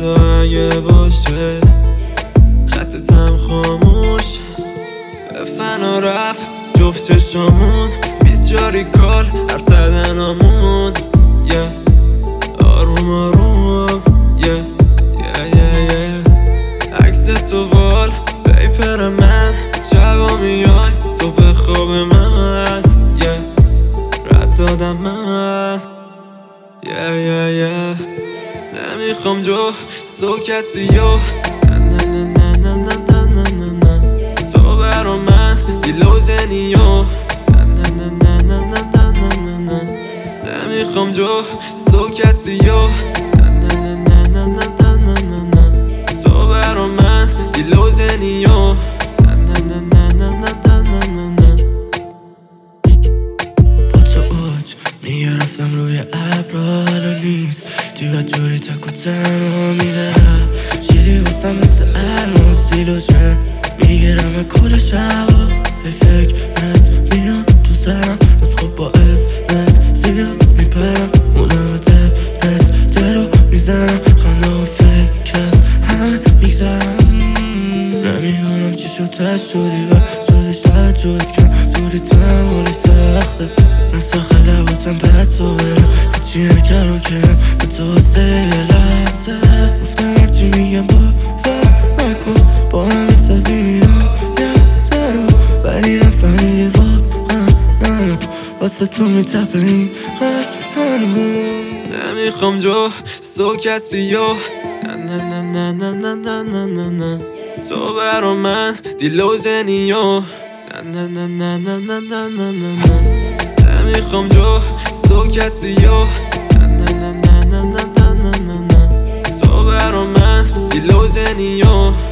حتی اگه باشه خطتم خاموش به فنا رفت جفت چشامون 24 کال هر صدنامون آروم آروم عکس تو وال پیپر من شبا میای تو به خواب من رد دادم من نمیخوام جستو کسی تو برا من دیلوژنی نمیخوام جستو کسی تو برا من دیلوژنی با تو اوج میگرفتم روی ابرا حالا نیست دیگه جوری تک و تنها میدارم شیری واسم مثل الماس دیلوژن میگیرم کل شبا به فکرت میام تو سرم از خوب باعث زیاد میپرم مونم دپرس درو میزنم خنده و فکر از همه میگذرم نمیدونم چی شد تش شدی و شدش تجرد کن دوری تمالی سخته نسخه لباتم بد تو برم هیچی نکرم کنم به تو واسه یه لحظه گفتم هرچی میگم باور نکن با هم میسازی میرم یه درو ولی نفهمیده واقعا واسه تو میتپه این قلب نمیخوام جستو کسی تو برا من دیلوژنی نمیخوام جستو کسی تو برا من دیلوژنی